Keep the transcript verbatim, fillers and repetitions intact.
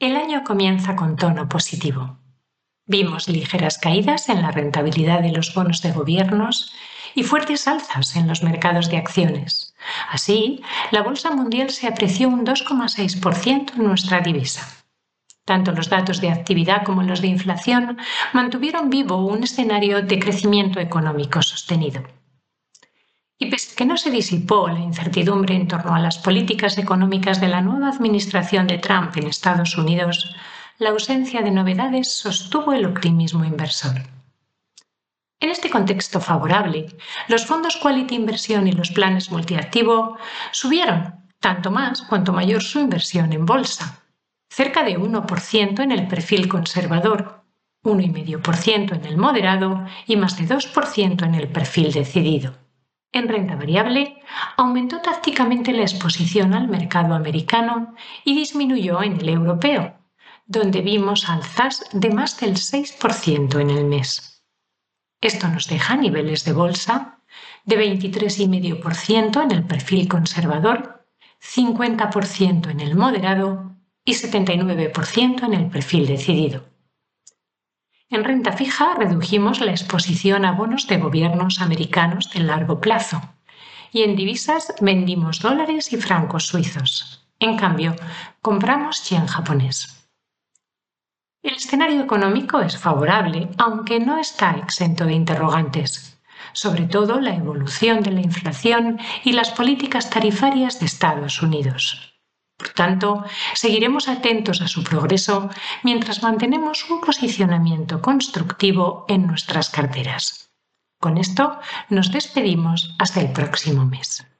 El año comienza con tono positivo. Vimos ligeras caídas en la rentabilidad de los bonos de gobiernos y fuertes alzas en los mercados de acciones. Así, la bolsa mundial se apreció un dos coma seis por ciento en nuestra divisa. Tanto los datos de actividad como los de inflación mantuvieron vivo un escenario de crecimiento económico sostenido. Y pese a que no se disipó la incertidumbre en torno a las políticas económicas de la nueva administración de Trump en Estados Unidos, la ausencia de novedades sostuvo el optimismo inversor. En este contexto favorable, los fondos Quality Inversión y los planes multiactivo subieron, tanto más cuanto mayor su inversión en bolsa, cerca de uno por ciento en el perfil conservador, uno coma cinco por ciento en el moderado y más de dos por ciento en el perfil decidido. En renta variable, aumentó tácticamente la exposición al mercado americano y disminuyó en el europeo, donde vimos alzas de más del seis por ciento en el mes. Esto nos deja niveles de bolsa de veintitrés coma cinco por ciento en el perfil conservador, cincuenta por ciento en el moderado y setenta y nueve por ciento en el perfil decidido. En renta fija redujimos la exposición a bonos de gobiernos americanos de largo plazo y en divisas vendimos dólares y francos suizos. En cambio, compramos yen japonés. El escenario económico es favorable, aunque no está exento de interrogantes, sobre todo la evolución de la inflación y las políticas tarifarias de Estados Unidos. Por tanto, seguiremos atentos a su progreso mientras mantenemos un posicionamiento constructivo en nuestras carteras. Con esto nos despedimos hasta el próximo mes.